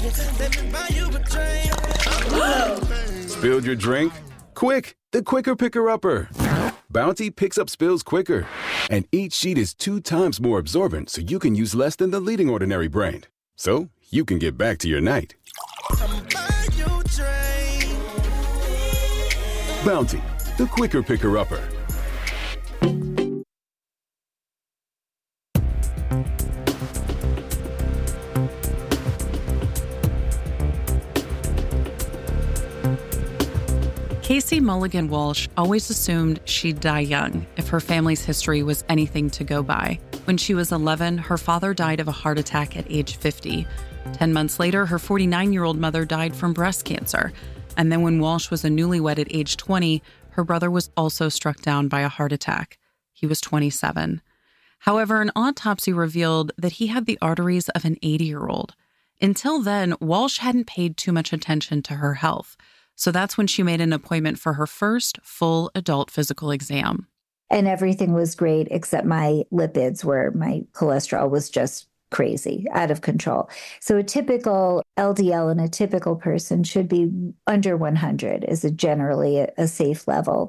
Let me buy you a drink. Spilled your drink? Quick, the quicker picker-upper. Bounty picks up spills quicker. And each sheet is 2 times more absorbent, so you can use less than the leading ordinary brand. So you can get back to your night. Bounty, the quicker picker-upper. Casey Mulligan Walsh always assumed she'd die young if her family's history was anything to go by. When she was 11, her father died of a heart attack at age 50. 10 months later, her 49-year-old mother died from breast cancer. And then when Walsh was a newlywed at age 20, her brother was also struck down by a heart attack. He was 27. However, an autopsy revealed that he had the arteries of an 80-year-old. Until then, Walsh hadn't paid too much attention to her health. So that's when she made an appointment for her first full adult physical exam. And everything was great except my lipids, where my cholesterol was just crazy, out of control. So a typical LDL in a typical person should be under 100 is generally a safe level.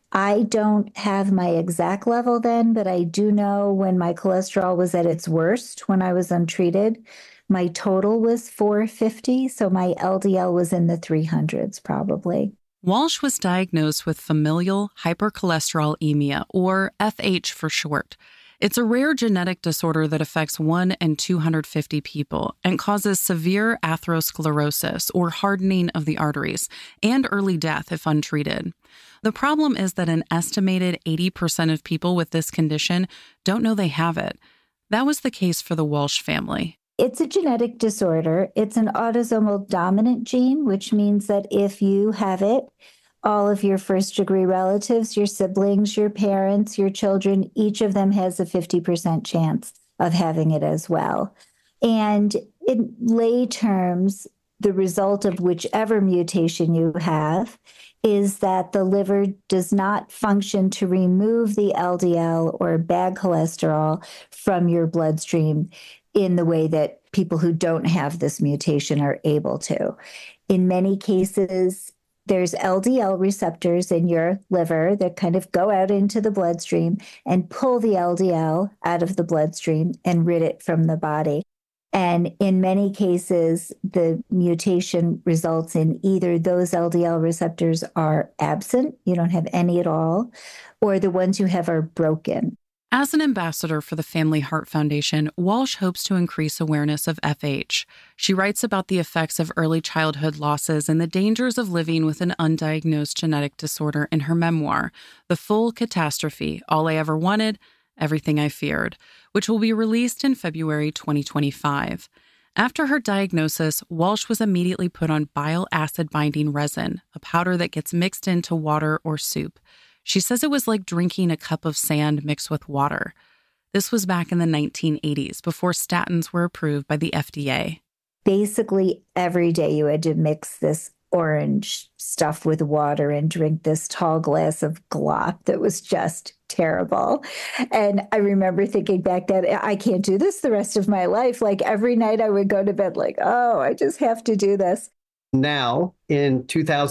I don't have my exact level then, but I do know when my cholesterol was at its worst, when I was untreated, my total was 450, so my LDL was in the 300s probably. Walsh was diagnosed with familial hypercholesterolemia, or FH for short. It's a rare genetic disorder that affects 1 in 250 people and causes severe atherosclerosis, or hardening of the arteries, and early death if untreated. The problem is that an estimated 80% of people with this condition don't know they have it. That was the case for the Walsh family. It's a genetic disorder. It's an autosomal dominant gene, which means that if you have it, all of your first-degree relatives, your siblings, your parents, your children, each of them has a 50% chance of having it as well. And in lay terms, the result of whichever mutation you have is that the liver does not function to remove the LDL or bad cholesterol from your bloodstream in the way that people who don't have this mutation are able to. In many cases, there's LDL receptors in your liver that kind of go out into the bloodstream and pull the LDL out of the bloodstream and rid it from the body. And in many cases, the mutation results in either those LDL receptors are absent, you don't have any at all, or the ones you have are broken. As an ambassador for the Family Heart Foundation, Walsh hopes to increase awareness of FH. She writes about the effects of early childhood losses and the dangers of living with an undiagnosed genetic disorder in her memoir, The Full Catastrophe, All I Ever Wanted, Everything I Feared, which will be released in February 2025. After her diagnosis, Walsh was immediately put on bile acid-binding resin, a powder that gets mixed into water or soup. She says it was like drinking a cup of sand mixed with water. This was back in the 1980s, before statins were approved by the FDA. Basically, every day you had to mix this orange stuff with water and drink this tall glass of glop that was just terrible. And I remember thinking back then, I can't do this the rest of my life. Like every night I would go to bed like, oh, I just have to do this. Now, in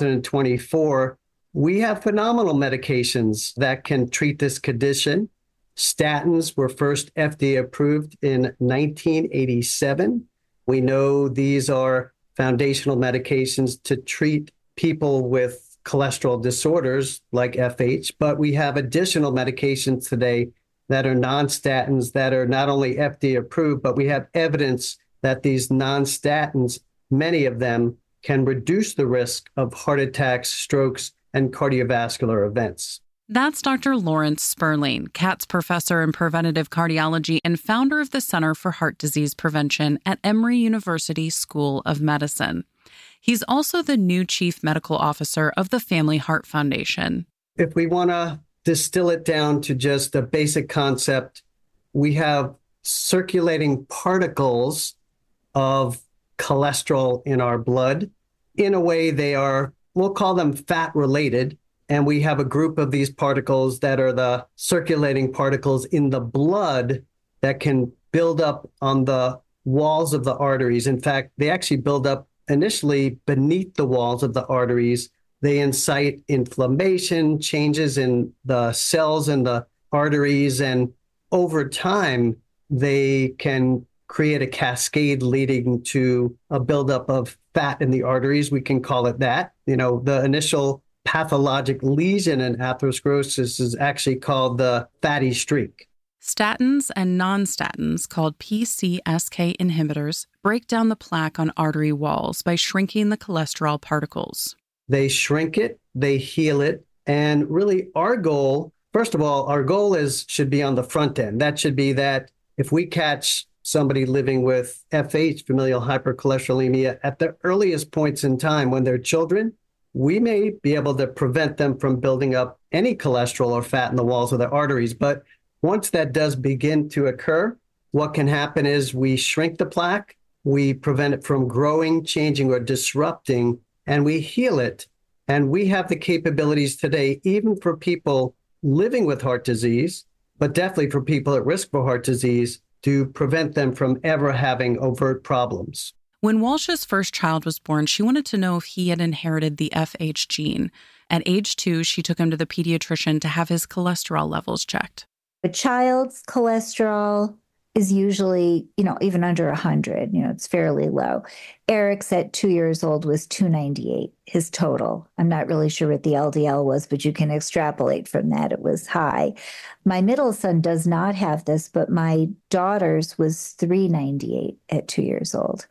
2024, we have phenomenal medications that can treat this condition. Statins were first FDA approved in 1987. We know these are foundational medications to treat people with cholesterol disorders like FH, but we have additional medications today that are non-statins that are not only FDA approved, but we have evidence that these non-statins, many of them, can reduce the risk of heart attacks, strokes, and cardiovascular events. That's Dr. Lawrence Sperling, Katz Professor in Preventative Cardiology and founder of the Center for Heart Disease Prevention at Emory University School of Medicine. He's also the new Chief Medical Officer of the Family Heart Foundation. If we want to distill it down to just a basic concept, we have circulating particles of cholesterol in our blood. In a way, they are, we'll call them fat related. And we have a group of these particles that are the circulating particles in the blood that can build up on the walls of the arteries. In fact, they actually build up initially beneath the walls of the arteries. They incite inflammation, changes in the cells in the arteries, and over time, they can create a cascade leading to a buildup of fat in the arteries. We can call it that. The initial pathologic lesion in atherosclerosis is actually called the fatty streak. Statins and non-statins, called PCSK inhibitors, break down the plaque on artery walls by shrinking the cholesterol particles. They shrink it, they heal it, and really our goal, first of all, our goal should be on the front end. That should be that if we catch somebody living with FH, familial hypercholesterolemia, at the earliest points in time when they're children, we may be able to prevent them from building up any cholesterol or fat in the walls of their arteries. But once that does begin to occur, what can happen is we shrink the plaque, we prevent it from growing, changing, or disrupting, and we heal it. And we have the capabilities today, even for people living with heart disease, but definitely for people at risk for heart disease, to prevent them from ever having overt problems. When Walsh's first child was born, she wanted to know if he had inherited the FH gene. At age 2, she took him to the pediatrician to have his cholesterol levels checked. A child's cholesterol is usually, even under 100, it's fairly low. Eric's at 2 years old was 298, his total. I'm not really sure what the LDL was, but you can extrapolate from that. It was high. My middle son does not have this, but my daughter's was 398 at 2 years old.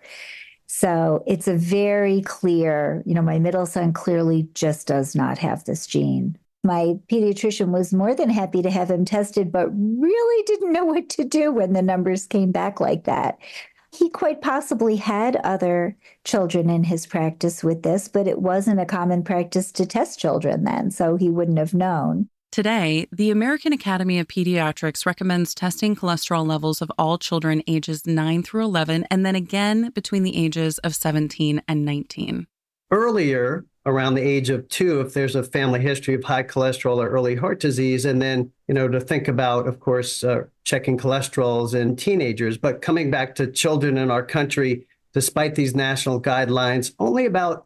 So it's a very clear, my middle son clearly just does not have this gene. My pediatrician was more than happy to have him tested, but really didn't know what to do when the numbers came back like that. He quite possibly had other children in his practice with this, but it wasn't a common practice to test children then, so he wouldn't have known. Today, the American Academy of Pediatrics recommends testing cholesterol levels of all children ages 9 through 11, and then again between the ages of 17 and 19. Earlier, around the age of 2, if there's a family history of high cholesterol or early heart disease, and then, to think about, of course, checking cholesterols in teenagers. But coming back to children in our country, despite these national guidelines, only about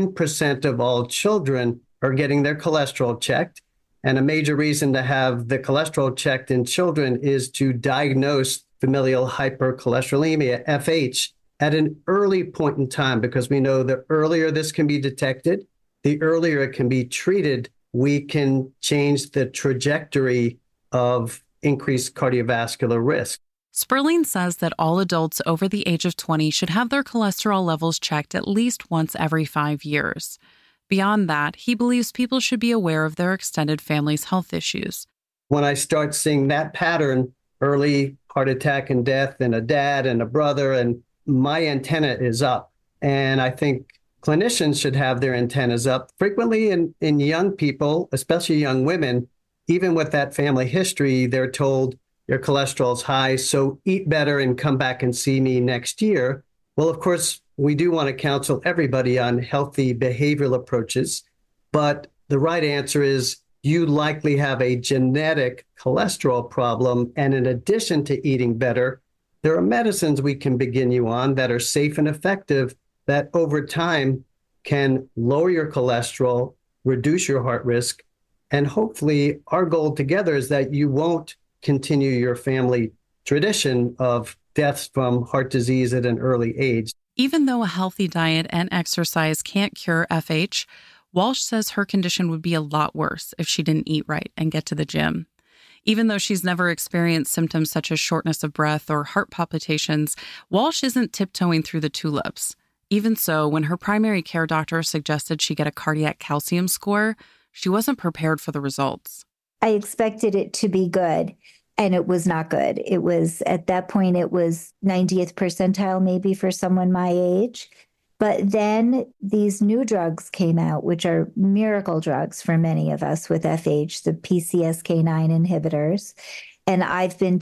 10% of all children are getting their cholesterol checked. And a major reason to have the cholesterol checked in children is to diagnose familial hypercholesterolemia, FH, at an early point in time, because we know the earlier this can be detected, the earlier it can be treated, we can change the trajectory of increased cardiovascular risk. Sperling says that all adults over the age of 20 should have their cholesterol levels checked at least once every 5 years. Beyond that, he believes people should be aware of their extended family's health issues. When I start seeing that pattern, early heart attack and death in a dad and a brother, and my antenna is up. And I think clinicians should have their antennas up. Frequently in young people, especially young women, even with that family history, they're told your cholesterol's high, so eat better and come back and see me next year. Well, of course, we do want to counsel everybody on healthy behavioral approaches, but the right answer is you likely have a genetic cholesterol problem. And in addition to eating better, there are medicines we can begin you on that are safe and effective that over time can lower your cholesterol, reduce your heart risk, and hopefully our goal together is that you won't continue your family tradition of deaths from heart disease at an early age. Even though a healthy diet and exercise can't cure FH, Walsh says her condition would be a lot worse if she didn't eat right and get to the gym. Even though she's never experienced symptoms such as shortness of breath or heart palpitations, Walsh isn't tiptoeing through the tulips. Even so, when her primary care doctor suggested she get a cardiac calcium score, she wasn't prepared for the results. I expected it to be good, and it was not good. It was, at that point, it was 90th percentile maybe for someone my age. But then these new drugs came out, which are miracle drugs for many of us with FH, the PCSK9 inhibitors. And I've been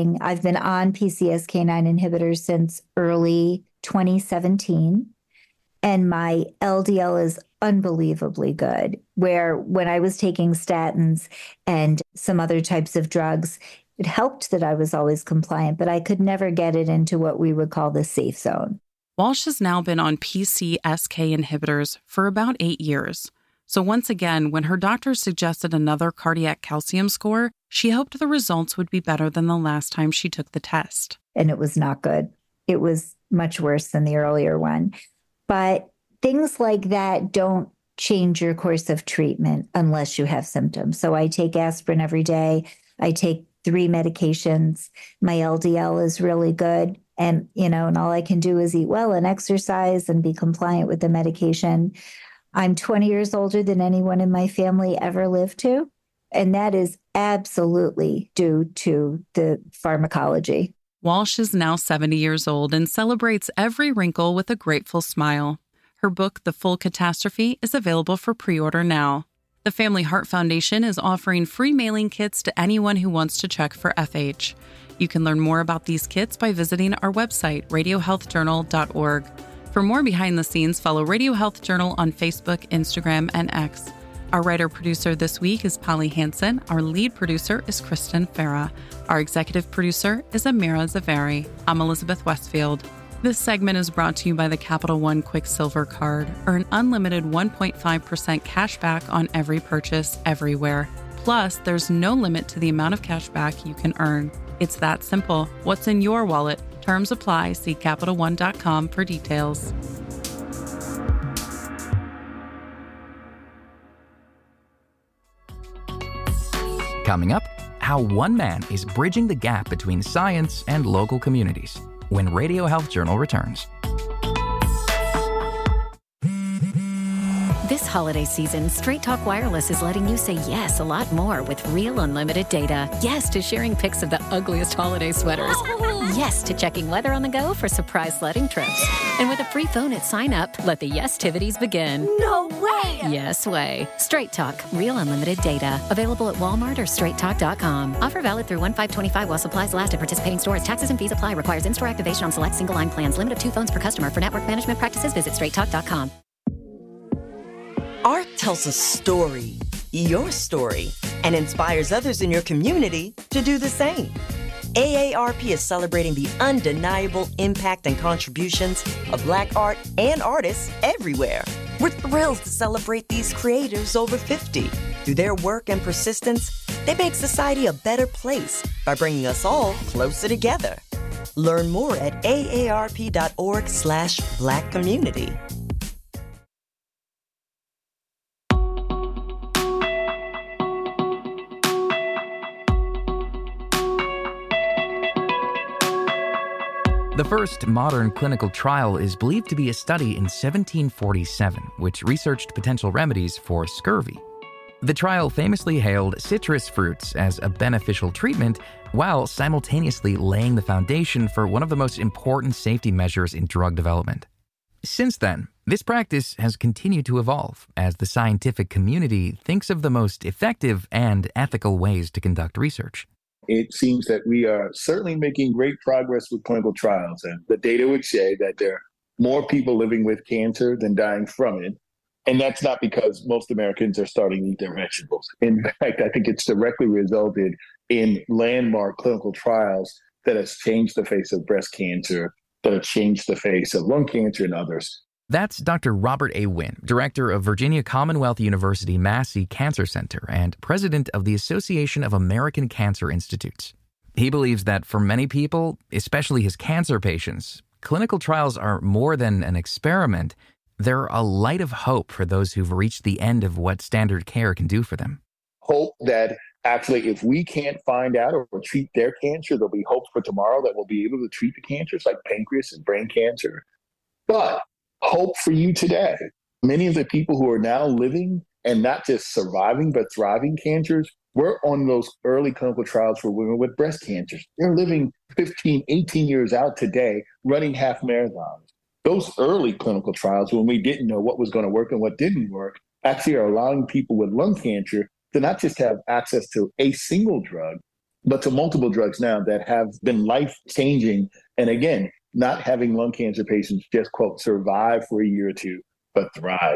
on PCSK9 inhibitors since early 2017. And my LDL is unbelievably good, where when I was taking statins and some other types of drugs, It helped that I was always compliant, but I could never get it into what we would call the safe zone. Walsh has now been on PCSK inhibitors for about 8 years. So once again, when her doctor suggested another cardiac calcium score, she hoped the results would be better than the last time she took the test. And it was not good. It was much worse than the earlier one. But things like that don't change your course of treatment unless you have symptoms. So I take aspirin every day. I take 3 medications. My LDL is really good. And, and all I can do is eat well and exercise and be compliant with the medication. I'm 20 years older than anyone in my family ever lived to. And that is absolutely due to the pharmacology. Walsh is now 70 years old and celebrates every wrinkle with a grateful smile. Her book, The Full Catastrophe, is available for pre-order now. The Family Heart Foundation is offering free mailing kits to anyone who wants to check for FH. You can learn more about these kits by visiting our website, radiohealthjournal.org. For more behind the scenes, follow Radio Health Journal on Facebook, Instagram, and X. Our writer-producer this week is Polly Hansen. Our lead producer is Kristen Farah. Our executive producer is Amira Zavari. I'm Elizabeth Westfield. This segment is brought to you by the Capital One Quicksilver Card. Earn unlimited 1.5% cash back on every purchase everywhere. Plus, there's no limit to the amount of cash back you can earn. It's that simple. What's in your wallet? Terms apply. See CapitalOne.com for details. Coming up, how one man is bridging the gap between science and local communities when Radio Health Journal returns. This holiday season, Straight Talk Wireless is letting you say yes a lot more with real unlimited data. Yes to sharing pics of the ugliest holiday sweaters. Yes to checking weather on the go for surprise sledding trips. And with a free phone at sign up, let the yes-tivities begin. No way! Yes way. Straight Talk, real unlimited data. Available at Walmart or straighttalk.com. Offer valid through 1/5/25 while supplies last at participating stores. Taxes and fees apply. Requires in-store activation on select single line plans. Limit of 2 phones per customer. For network management practices, visit straighttalk.com. Art tells a story, your story, and inspires others in your community to do the same. AARP is celebrating the undeniable impact and contributions of Black art and artists everywhere. We're thrilled to celebrate these creators over 50. Through their work and persistence, they make society a better place by bringing us all closer together. Learn more at aarp.org/Black community. The first modern clinical trial is believed to be a study in 1747, which researched potential remedies for scurvy. The trial famously hailed citrus fruits as a beneficial treatment, while simultaneously laying the foundation for one of the most important safety measures in drug development. Since then, this practice has continued to evolve as the scientific community thinks of the most effective and ethical ways to conduct research. It seems that we are certainly making great progress with clinical trials, and the data would say that there are more people living with cancer than dying from it. And that's not because most Americans are starting to eat their vegetables. In fact, I think it's directly resulted in landmark clinical trials that has changed the face of breast cancer, that have changed the face of lung cancer and others. That's Dr. Robert A. Wynn, director of Virginia Commonwealth University Massey Cancer Center and president of the Association of American Cancer Institutes. He believes that for many people, especially his cancer patients, clinical trials are more than an experiment. They're a light of hope for those who've reached the end of what standard care can do for them. Hope that actually, if we can't find out or treat their cancer, there'll be hope for tomorrow that we'll be able to treat the cancers like pancreas and brain cancer. But hope for you today. Many of the people who are now living and not just surviving, but thriving cancers, were on those early clinical trials for women with breast cancers. They're living 15, 18 years out today, running half marathons. Those early clinical trials, when we didn't know what was going to work and what didn't work, actually are allowing people with lung cancer to not just have access to a single drug, but to multiple drugs now that have been life-changing. And again, not having lung cancer patients just, quote, survive for a year or two, but thrive.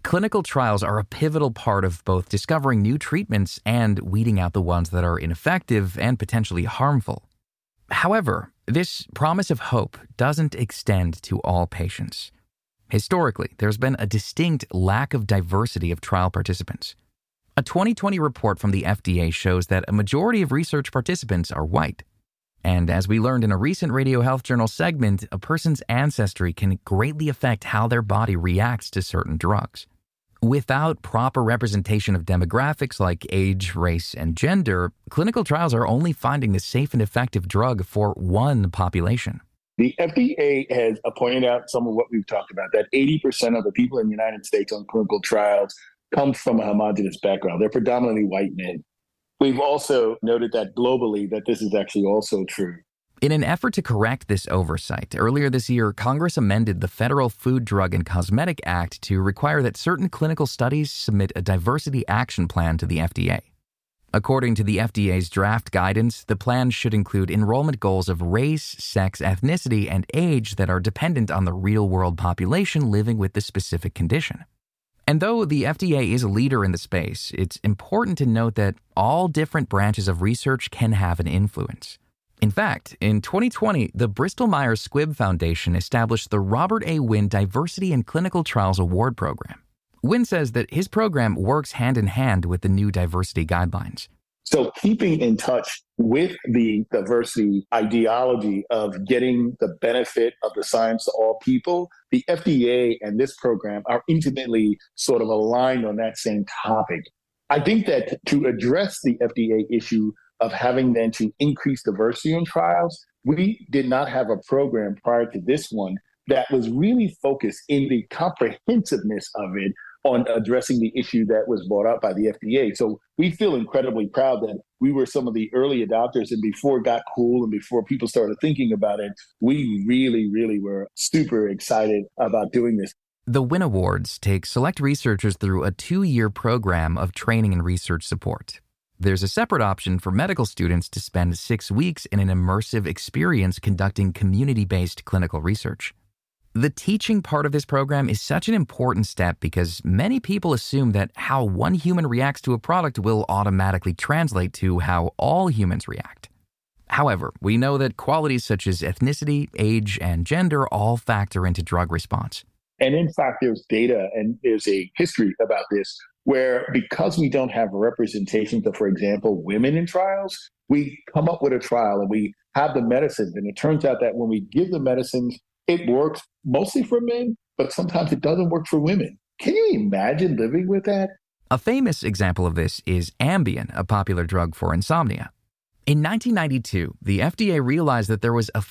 Clinical trials are a pivotal part of both discovering new treatments and weeding out the ones that are ineffective and potentially harmful. However, this promise of hope doesn't extend to all patients. Historically, there's been a distinct lack of diversity of trial participants. A 2020 report from the FDA shows that a majority of research participants are white. And as we learned in a recent Radio Health Journal segment, a person's ancestry can greatly affect how their body reacts to certain drugs. Without proper representation of demographics like age, race, and gender, clinical trials are only finding the safe and effective drug for one population. The FDA has pointed out some of what we've talked about, that 80% of the people in the United States on clinical trials come from a homogenous background. They're predominantly white men. We've also noted that globally that this is actually also true. In an effort to correct this oversight, earlier this year, Congress amended the Federal Food, Drug, and Cosmetic Act to require that certain clinical studies submit a diversity action plan to the FDA. According to the FDA's draft guidance, the plan should include enrollment goals of race, sex, ethnicity, and age that are dependent on the real-world population living with the specific condition. And though the FDA is a leader in the space, it's important to note that all different branches of research can have an influence. In fact, in 2020, the Bristol-Myers Squibb Foundation established the Robert A. Wynn Diversity in Clinical Trials Award Program. Wynn says that his program works hand in hand with the new diversity guidelines. So keeping in touch with the diversity ideology of getting the benefit of the science to all people, the FDA and this program are intimately sort of aligned on that same topic. I think that to address the FDA issue of having then to increase diversity in trials, we did not have a program prior to this one that was really focused in the comprehensiveness of it on addressing the issue that was brought up by the FDA. So we feel incredibly proud that we were some of the early adopters, and before it got cool and before people started thinking about it, we really were super excited about doing this. The Wynn Awards take select researchers through a 2-year program of training and research support. There's a separate option for medical students to spend 6 weeks in an immersive experience conducting community-based clinical research. The teaching part of this program is such an important step because many people assume that how one human reacts to a product will automatically translate to how all humans react. However, we know that qualities such as ethnicity, age, and gender all factor into drug response. And in fact, there's data and there's a history about this where because we don't have representation of, for example, women in trials, we come up with a trial and we have the medicines. And it turns out that when we give the medicines, it works mostly for men, but sometimes it doesn't work for women. Can you imagine living with that? A famous example of this is Ambien, a popular drug for insomnia. In 1992, the FDA realized that there was a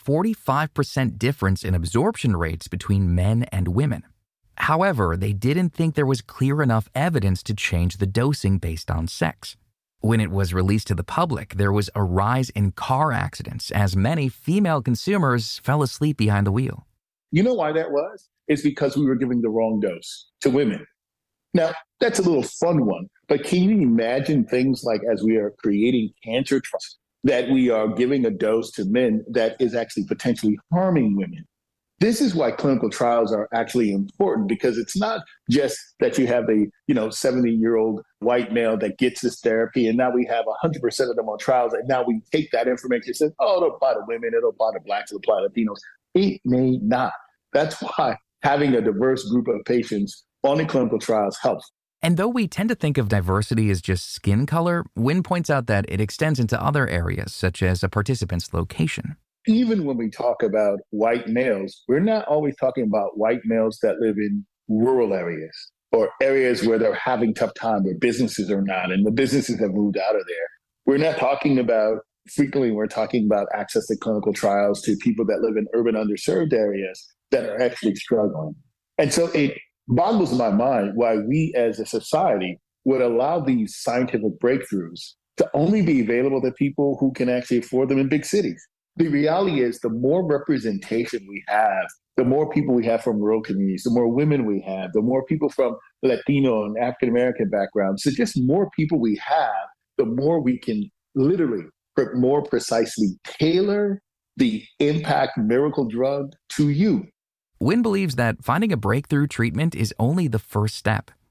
45% difference in absorption rates between men and women. However, they didn't think there was clear enough evidence to change the dosing based on sex. When it was released to the public, there was a rise in car accidents as many female consumers fell asleep behind the wheel. You know why that was? It's because we were giving the wrong dose to women. Now, that's a little fun one, but can you imagine things like as we are creating cancer trials, that we are giving a dose to men that is actually potentially harming women? This is why clinical trials are actually important, because it's not just that you have a 70-year-old white male that gets this therapy and now we have 100% of them on trials and now we take that information and say, oh, it'll apply to women, it'll apply to blacks, it'll apply to Latinos. It may not. That's why having a diverse group of patients on the clinical trials helps. And though we tend to think of diversity as just skin color, Wynn points out that it extends into other areas, such as a participant's location. Even when we talk about white males, we're not always talking about white males that live in rural areas or areas where they're having tough time, where businesses are not, and the businesses have moved out of there. We're not talking about, frequently we're talking about access to clinical trials to people that live in urban underserved areas that are actually struggling. And so it boggles my mind why we as a society would allow these scientific breakthroughs to only be available to people who can actually afford them in big cities. The reality is the more representation we have, the more people we have from rural communities, the more women we have, the more people from Latino and African-American backgrounds. So just more people we have, the more we can literally more precisely tailor the impact miracle drug to you. Wynn believes that finding a breakthrough treatment is only the first step.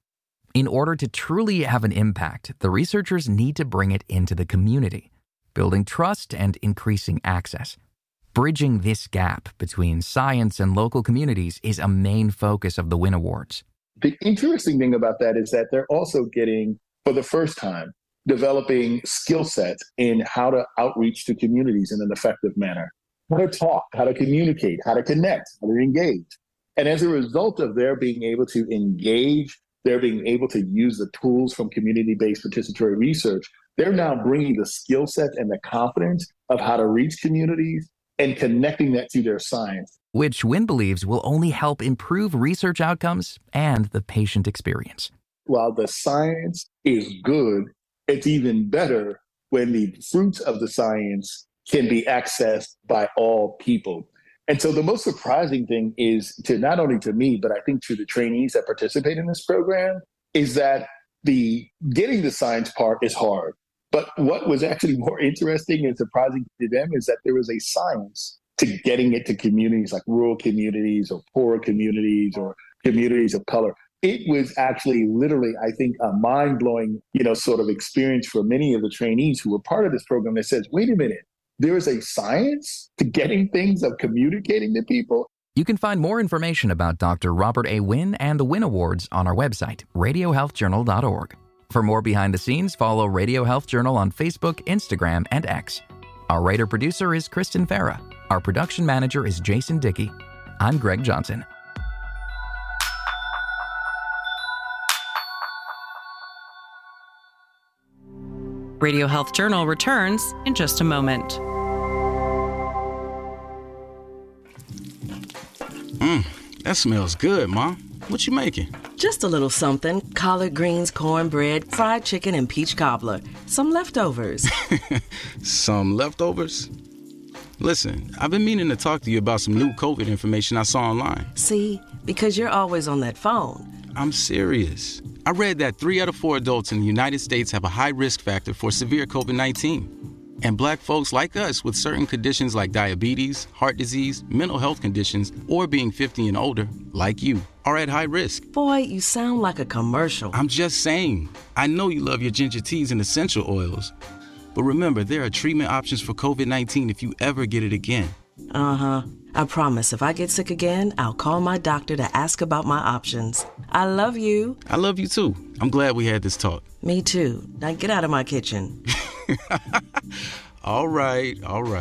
In order to truly have an impact, the researchers need to bring it into the community, building trust and increasing access. Bridging this gap between science and local communities is a main focus of the Win Awards. The interesting thing about that is that they're also getting, for the first time, developing skill sets in how to outreach to communities in an effective manner, how to talk, how to communicate, how to connect, how to engage. And as a result of their being able to engage, they're being able to use the tools from community-based participatory research, they're now bringing the skill set and the confidence of how to reach communities and connecting that to their science. Which Win believes will only help improve research outcomes and the patient experience. While the science is good, it's even better when the fruits of the science can be accessed by all people. And so the most surprising thing is to not only to me, but I think to the trainees that participate in this program, is that the getting the science part is hard. But what was actually more interesting and surprising to them is that there was a science to getting it to communities like rural communities or poorer communities or communities of color. It was actually literally, I think, a mind-blowing, sort of experience for many of the trainees who were part of this program that says, wait a minute, there is a science to getting things, of communicating to people. You can find more information about Dr. Robert A. Win and the Win Awards on our website, radiohealthjournal.org. For more behind the scenes, follow Radio Health Journal on Facebook, Instagram, and X. Our writer-producer is Kristen Farah. Our production manager is Jason Dickey. I'm Greg Johnson. Radio Health Journal returns in just a moment. That smells good, Mom. What you making? Just a little something. Collard greens, cornbread, fried chicken, and peach cobbler. Some leftovers. Some leftovers? Listen, I've been meaning to talk to you about some new COVID information I saw online. See, because you're always on that phone. I'm serious. I read that 3 out of 4 adults in the United States have a high risk factor for severe COVID-19. And Black folks like us with certain conditions like diabetes, heart disease, mental health conditions, or being 50 and older, like you, are at high risk. Boy, you sound like a commercial. I'm just saying. I know you love your ginger teas and essential oils. But remember, there are treatment options for COVID-19 if you ever get it again. Uh-huh. I promise if I get sick again, I'll call my doctor to ask about my options. I love you. I love you too. I'm glad we had this talk. Me too. Now get out of my kitchen. All right.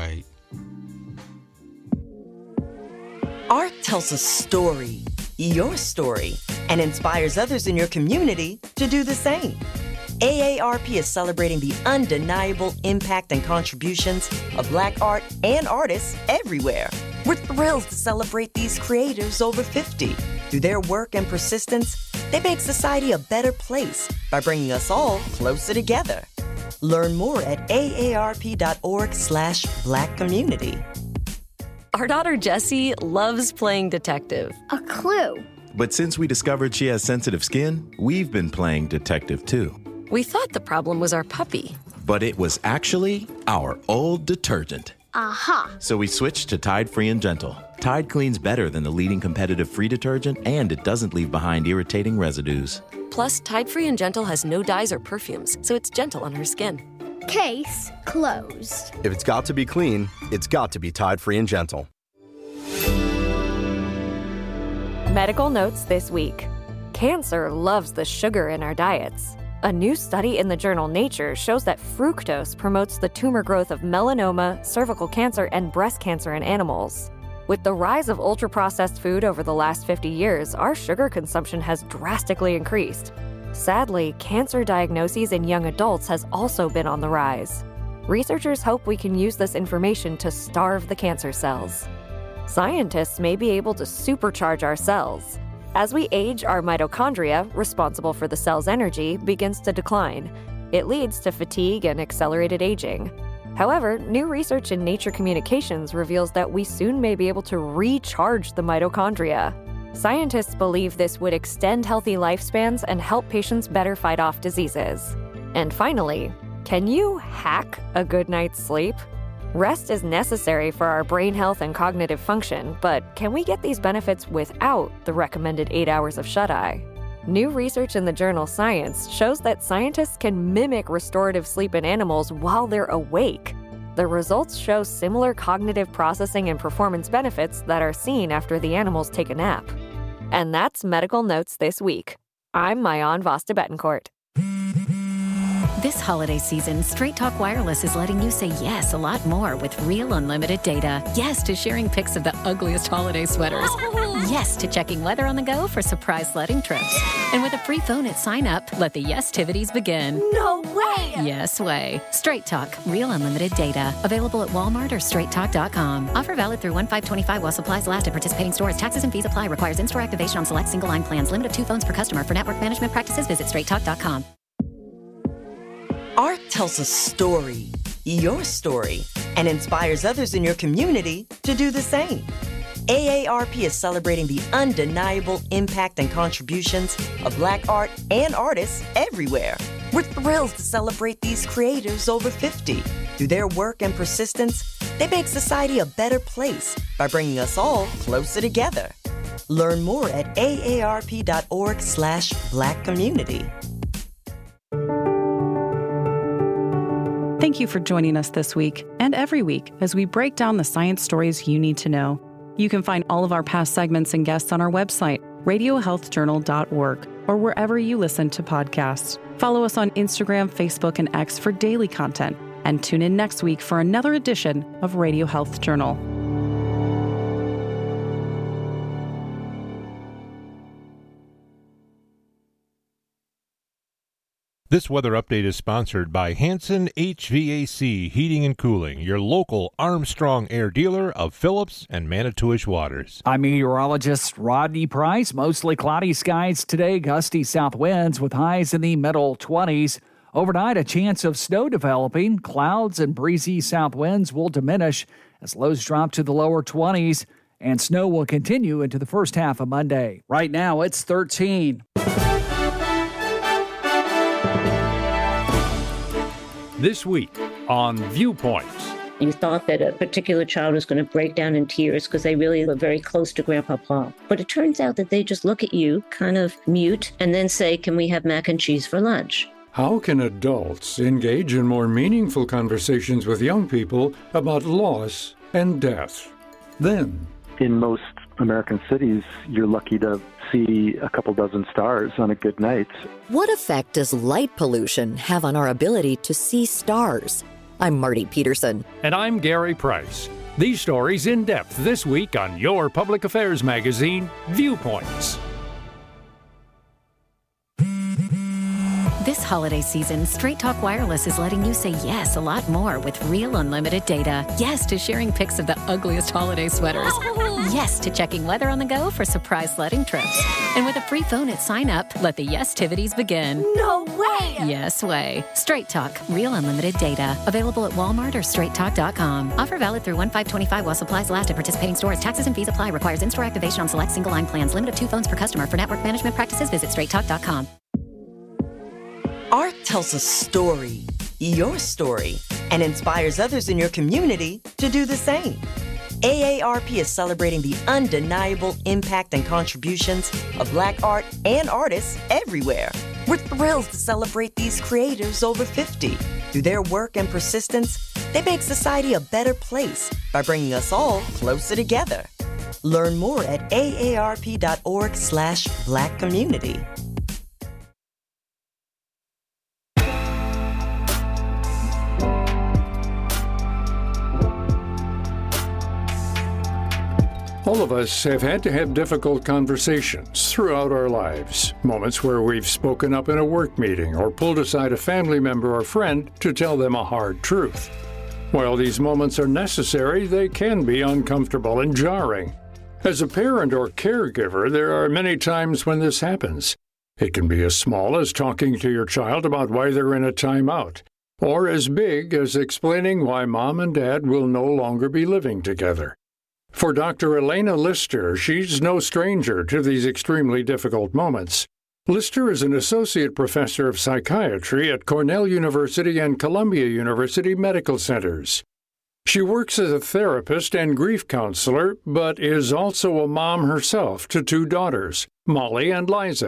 Art tells a story, your story, and inspires others in your community to do the same. AARP is celebrating the undeniable impact and contributions of Black art and artists everywhere. We're thrilled to celebrate these creators over 50. Through their work and persistence, they make society a better place by bringing us all closer together. Learn more at aarp.org/Black community. Our daughter Jessie loves playing detective. A clue. But since we discovered she has sensitive skin, we've been playing detective too. We thought the problem was our puppy. But it was actually our old detergent. Aha. So we switched to Tide Free and Gentle. Tide cleans better than the leading competitive free detergent, and it doesn't leave behind irritating residues. Plus, Tide Free and Gentle has no dyes or perfumes, so it's gentle on her skin. Case closed. If it's got to be clean, it's got to be Tide Free and Gentle. Medical notes this week. Cancer loves the sugar in our diets. A new study in the journal Nature shows that fructose promotes the tumor growth of melanoma, cervical cancer, and breast cancer in animals. With the rise of ultra-processed food over the last 50 years, our sugar consumption has drastically increased. Sadly, cancer diagnoses in young adults has also been on the rise. Researchers hope we can use this information to starve the cancer cells. Scientists may be able to supercharge our cells. As we age, our mitochondria, responsible for the cell's energy, begins to decline. It leads to fatigue and accelerated aging. However, new research in Nature Communications reveals that we soon may be able to recharge the mitochondria. Scientists believe this would extend healthy lifespans and help patients better fight off diseases. And finally, can you hack a good night's sleep? Rest is necessary for our brain health and cognitive function, but can we get these benefits without the recommended 8 hours of shut-eye? New research in the journal Science shows that scientists can mimic restorative sleep in animals while they're awake. The results show similar cognitive processing and performance benefits that are seen after the animals take a nap. And that's Medical Notes this week. I'm Mayan Vasta Betancourt. This holiday season, Straight Talk Wireless is letting you say yes a lot more with real unlimited data. Yes to sharing pics of the ugliest holiday sweaters. Yes to checking weather on the go for surprise sledding trips. And with a free phone at sign up, let the yes-tivities begin. No way! Yes way. Straight Talk, real unlimited data. Available at Walmart or straighttalk.com. Offer valid through 1/5/25 while supplies last at participating stores. Taxes and fees apply. Requires in-store activation on select single line plans. Limit of 2 phones per customer. For network management practices, visit straighttalk.com. Art tells a story, your story, and inspires others in your community to do the same. AARP is celebrating the undeniable impact and contributions of Black art and artists everywhere. We're thrilled to celebrate these creators over 50. Through their work and persistence, they make society a better place by bringing us all closer together. Learn more at aarp.org/blackcommunity. Thank you for joining us this week and every week as we break down the science stories you need to know. You can find all of our past segments and guests on our website, radiohealthjournal.org, or wherever you listen to podcasts. Follow us on Instagram, Facebook, and X for daily content, and tune in next week for another edition of Radio Health Journal. This weather update is sponsored by Hanson HVAC Heating and Cooling, your local Armstrong Air dealer of Phillips and Manitowish waters. I'm meteorologist Rodney Price. Mostly cloudy skies today, gusty south winds with highs in the middle 20s. Overnight, a chance of snow developing. Clouds and breezy south winds will diminish as lows drop to the lower 20s, and snow will continue into the first half of Monday. Right now, it's 13. This week on Viewpoints. You thought that a particular child was going to break down in tears because they really were very close to Grandpa Paul. But it turns out that they just look at you, kind of mute, and then say, "Can we have mac and cheese for lunch?" How can adults engage in more meaningful conversations with young people about loss and death? Then, in most American cities, you're lucky to see a couple dozen stars on a good night. What effect does light pollution have on our ability to see stars? I'm Marty Peterson. And I'm Gary Price. These stories in depth this week on your public affairs magazine, Viewpoints. This holiday season, Straight Talk Wireless is letting you say yes a lot more with real unlimited data. Yes to sharing pics of the ugliest holiday sweaters. Yes to checking weather on the go for surprise sledding trips. And with a free phone at sign up, let the yes-tivities begin. No way! Yes way. Straight Talk, real unlimited data. Available at Walmart or straighttalk.com. Offer valid through 1/5/25 while supplies last at participating stores. Taxes and fees apply. Requires in-store activation on select single line plans. Limit of 2 phones per customer. For network management practices, visit straighttalk.com. Art tells a story, your story, and inspires others in your community to do the same. AARP is celebrating the undeniable impact and contributions of Black art and artists everywhere. We're thrilled to celebrate these creators over 50. Through their work and persistence, they make society a better place by bringing us all closer together. Learn more at aarp.org/blackcommunity. All of us have had to have difficult conversations throughout our lives, moments where we've spoken up in a work meeting or pulled aside a family member or friend to tell them a hard truth. While these moments are necessary, they can be uncomfortable and jarring. As a parent or caregiver, there are many times when this happens. It can be as small as talking to your child about why they're in a timeout, or as big as explaining why mom and dad will no longer be living together. For Dr. Elena Lister, she's no stranger to these extremely difficult moments. Lister is an associate professor of psychiatry at Cornell University and Columbia University Medical Centers. She works as a therapist and grief counselor, but is also a mom herself to 2 daughters, Molly and Liza.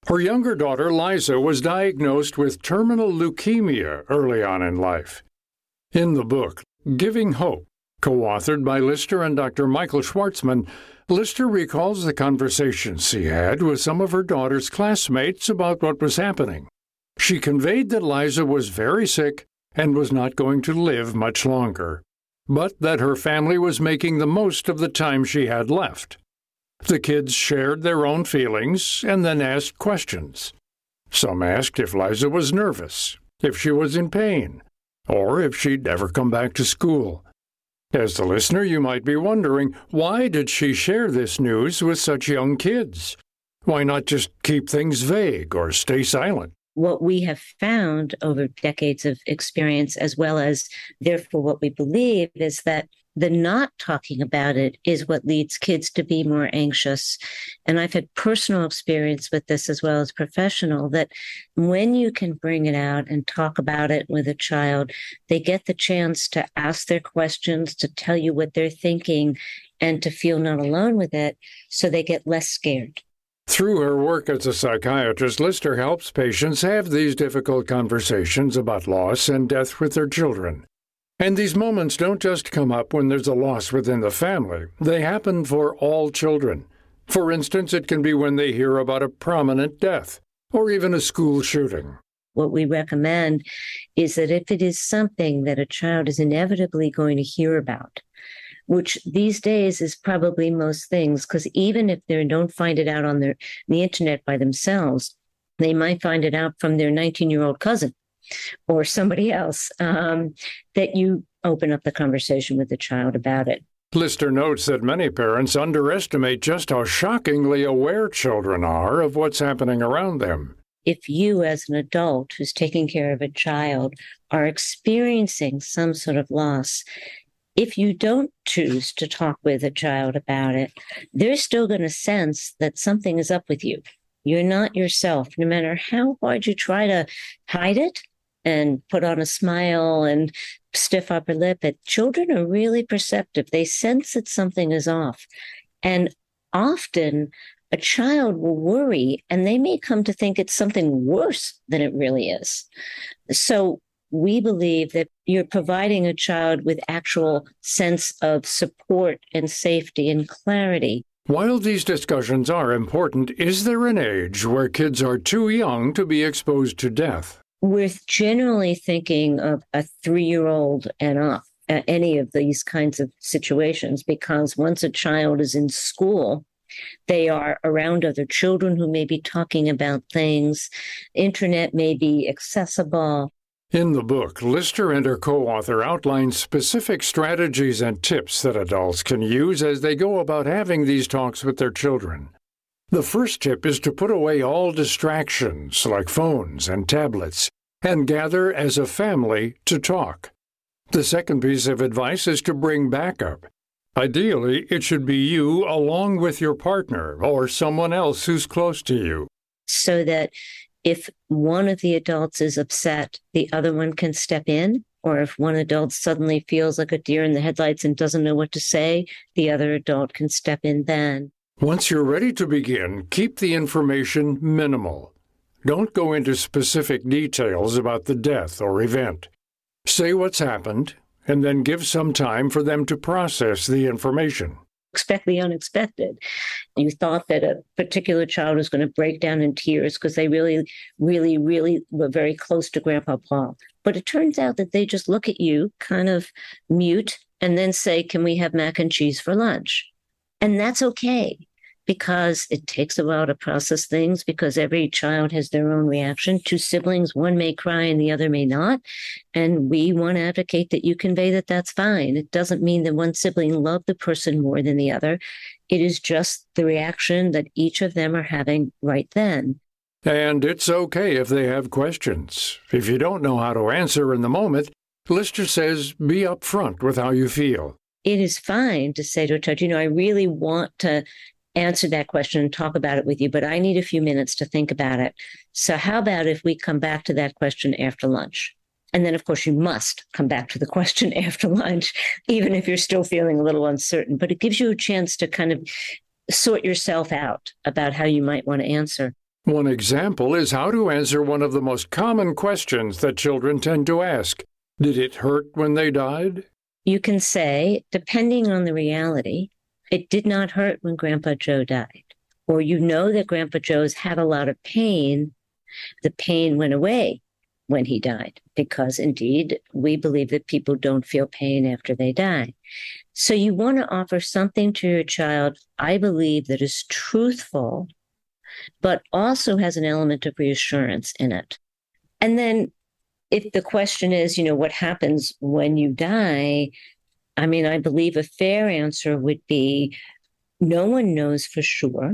Her younger daughter, Liza, was diagnosed with terminal leukemia early on in life. In the book, Giving Hope, co-authored by Lister and Dr. Michael Schwartzman, Lister recalls the conversations she had with some of her daughter's classmates about what was happening. She conveyed that Liza was very sick and was not going to live much longer, but that her family was making the most of the time she had left. The kids shared their own feelings and then asked questions. Some asked if Liza was nervous, if she was in pain, or if she'd ever come back to school. As the listener, you might be wondering, why did she share this news with such young kids? Why not just keep things vague or stay silent? What we have found over decades of experience, as well as therefore what we believe, is that the not talking about it is what leads kids to be more anxious. And I've had personal experience with this as well as professional, that when you can bring it out and talk about it with a child, they get the chance to ask their questions, to tell you what they're thinking, and to feel not alone with it, so they get less scared. Through her work as a psychiatrist, Lister helps patients have these difficult conversations about loss and death with their children. And these moments don't just come up when there's a loss within the family. They happen for all children. For instance, it can be when they hear about a prominent death or even a school shooting. What we recommend is that if it is something that a child is inevitably going to hear about, which these days is probably most things, because even if they don't find it out on the internet by themselves, they might find it out from their 19-year-old cousin or somebody else, that you open up the conversation with the child about it. Lister notes that many parents underestimate just how shockingly aware children are of what's happening around them. If you, as an adult who's taking care of a child, are experiencing some sort of loss, if you don't choose to talk with a child about it, they're still going to sense that something is up with you. You're not yourself, no matter how hard you try to hide it and put on a smile and stiff upper lip. Children are really perceptive. They sense that something is off. And often a child will worry, and they may come to think it's something worse than it really is. So we believe that you're providing a child with actual sense of support and safety and clarity. While these discussions are important, is there an age where kids are too young to be exposed to death? We're generally thinking of a 3-year-old and up at any of these kinds of situations, because once a child is in school, they are around other children who may be talking about things. Internet may be accessible. In the book, Lister and her co-author outline specific strategies and tips that adults can use as they go about having these talks with their children. The first tip is to put away all distractions like phones and tablets and gather as a family to talk. The second piece of advice is to bring backup. Ideally, it should be you along with your partner or someone else who's close to you. So that if one of the adults is upset, the other one can step in. Or if one adult suddenly feels like a deer in the headlights and doesn't know what to say, the other adult can step in then. Once you're ready to begin, keep the information minimal. Don't go into specific details about the death or event. Say what's happened, and then give some time for them to process the information. Expect the unexpected. You thought that a particular child was going to break down in tears because they really were very close to Grandpa Paul. But it turns out that they just look at you, kind of mute, and then say, "Can we have mac and cheese for lunch?" And that's okay, because it takes a while to process things, because every child has their own reaction. 2 siblings, one may cry and the other may not. And we want to advocate that you convey that that's fine. It doesn't mean that one sibling loved the person more than the other. It is just the reaction that each of them are having right then. And it's okay if they have questions. If you don't know how to answer in the moment, Lister says be upfront with how you feel. It is fine to say to a child, I really want to answer that question and talk about it with you, but I need a few minutes to think about it. So how about if we come back to that question after lunch? And then, of course, you must come back to the question after lunch, even if you're still feeling a little uncertain. But it gives you a chance to kind of sort yourself out about how you might want to answer. One example is how to answer one of the most common questions that children tend to ask. Did it hurt when they died? You can say, depending on the reality, it did not hurt when Grandpa Joe died. Or you know that Grandpa Joe's had a lot of pain. The pain went away when he died, because indeed, we believe that people don't feel pain after they die. So you want to offer something to your child, I believe, that is truthful, but also has an element of reassurance in it. And then if the question is, what happens when you die? I mean, I believe a fair answer would be, no one knows for sure.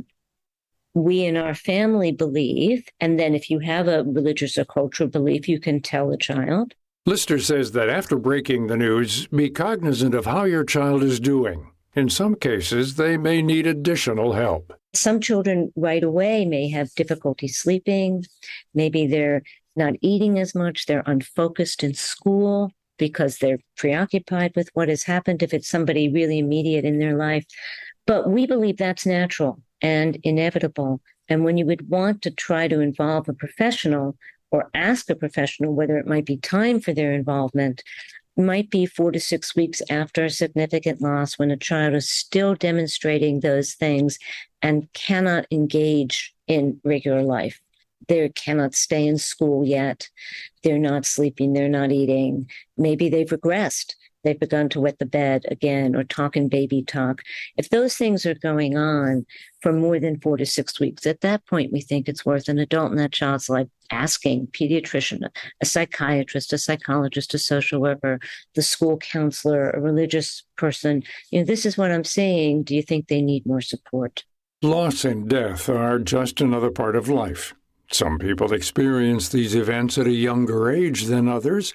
We in our family believe, and then if you have a religious or cultural belief, you can tell a child. Lister says that after breaking the news, be cognizant of how your child is doing. In some cases, they may need additional help. Some children right away may have difficulty sleeping. Maybe they're not eating as much. They're unfocused in school because they're preoccupied with what has happened if it's somebody really immediate in their life. But we believe that's natural and inevitable. And when you would want to try to involve a professional or ask a professional whether it might be time for their involvement, it might be 4 to 6 weeks after a significant loss when a child is still demonstrating those things and cannot engage in regular life. They cannot stay in school yet. They're not sleeping. They're not eating. Maybe they've regressed. They've begun to wet the bed again or talk in baby talk. If those things are going on for more than 4 to 6 weeks, at that point, we think it's worth an adult in that child's life asking pediatrician, a psychiatrist, a psychologist, a social worker, the school counselor, a religious person. This is what I'm saying. Do you think they need more support? Loss and death are just another part of life. Some people experience these events at a younger age than others,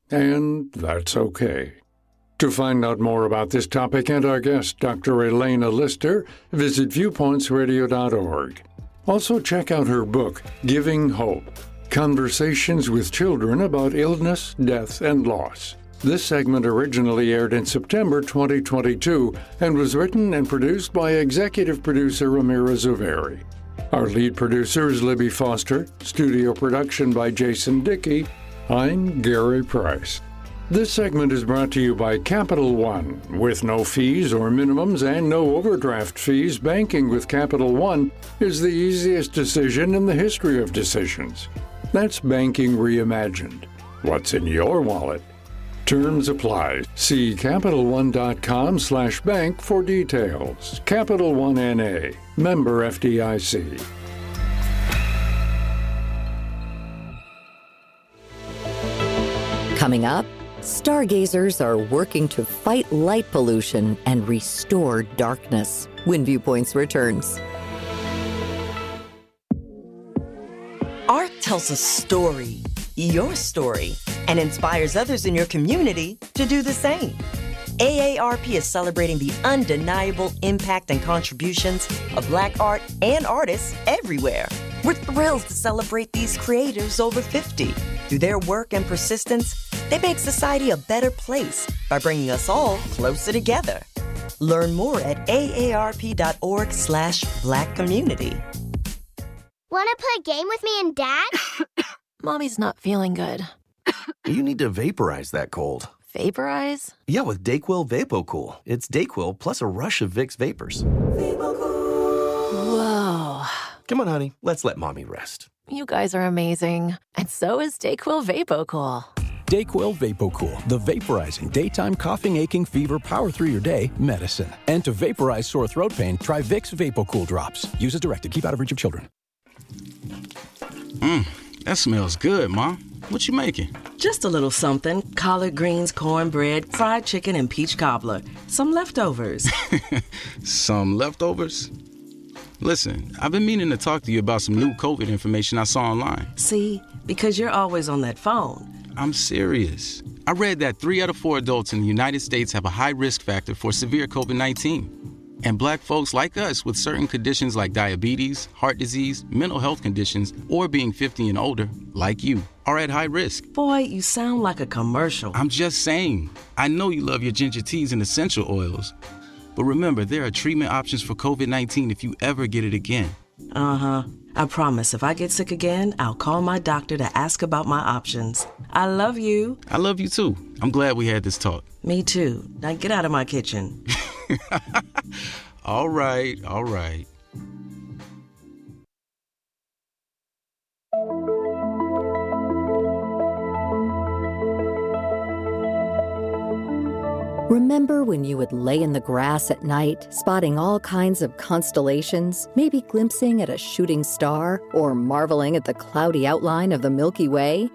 and that's okay. To find out more about this topic and our guest, Dr. Elena Lister, visit viewpointsradio.org. Also, check out her book, Giving Hope, Conversations with Children About Illness, Death, and Loss. This segment originally aired in September 2022 and was written and produced by executive producer Amira Zuberi. Our lead producer is Libby Foster, studio production by Jason Dickey. I'm Gary Price. This segment is brought to you by Capital One. With no fees or minimums and no overdraft fees, banking with Capital One is the easiest decision in the history of decisions. That's banking reimagined. What's in your wallet? Terms apply. See CapitalOne.com/bank for details. Capital One N.A., member FDIC. Coming up, stargazers are working to fight light pollution and restore darkness. When Viewpoints returns. Art tells a story, your story, and inspires others in your community to do the same. AARP is celebrating the undeniable impact and contributions of Black art and artists everywhere. We're thrilled to celebrate these creators over 50. Through their work and persistence, they make society a better place by bringing us all closer together. Learn more at aarp.org/Black community. Want to play a game with me and Dad? Mommy's not feeling good. You need to vaporize that cold. Vaporize? Yeah, with DayQuil VapoCool. It's DayQuil plus a rush of Vicks vapors. Whoa. Come on, honey. Let's let Mommy rest. You guys are amazing. And so is DayQuil VapoCool. DayQuil VapoCool, the vaporizing daytime coughing, aching, fever, power through your day medicine. And to vaporize sore throat pain, try Vicks VapoCool drops. Use as directed. Keep out of reach of children. That smells good, Mom. What you making? Just a little something. Collard greens, cornbread, fried chicken, and peach cobbler. Some leftovers. Some leftovers? Listen, I've been meaning to talk to you about some new COVID information I saw online. See? Because you're always on that phone. I'm serious. I read that 3 out of 4 adults in the United States have a high risk factor for severe COVID-19. And Black folks like us with certain conditions like diabetes, heart disease, mental health conditions, or being 50 and older, like you, are at high risk. Boy, you sound like a commercial. I'm just saying. I know you love your ginger teas and essential oils. But remember, there are treatment options for COVID-19 if you ever get it again. Uh-huh. I promise if I get sick again, I'll call my doctor to ask about my options. I love you. I love you too. I'm glad we had this talk. Me too. Now get out of my kitchen. All right. Remember when you would lay in the grass at night, spotting all kinds of constellations, maybe glimpsing at a shooting star or marveling at the cloudy outline of the Milky Way?